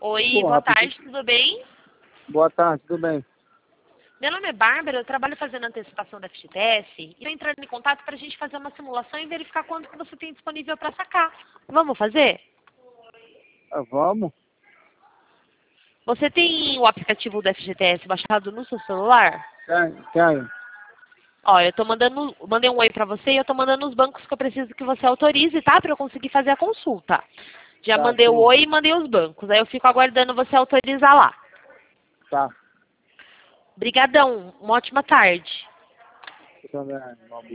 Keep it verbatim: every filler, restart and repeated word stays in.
Oi, Pô, boa rapidinho. tarde, tudo bem? Boa tarde, tudo bem? Meu nome é Bárbara, eu trabalho fazendo antecipação da F G T S e estou entrando em contato para a gente fazer uma simulação e verificar quanto que você tem disponível para sacar. Vamos fazer? Ah, vamos? Você tem o aplicativo do F G T S baixado no seu celular? Tem, tem. Ó, eu tô mandando, mandei um oi pra você e eu tô mandando os bancos que eu preciso que você autorize, tá? Pra eu conseguir fazer a consulta. Já Tá, mandei o show. oi e mandei os bancos. Aí eu fico aguardando você autorizar lá. Tá. Obrigadão, uma ótima tarde. Eu também,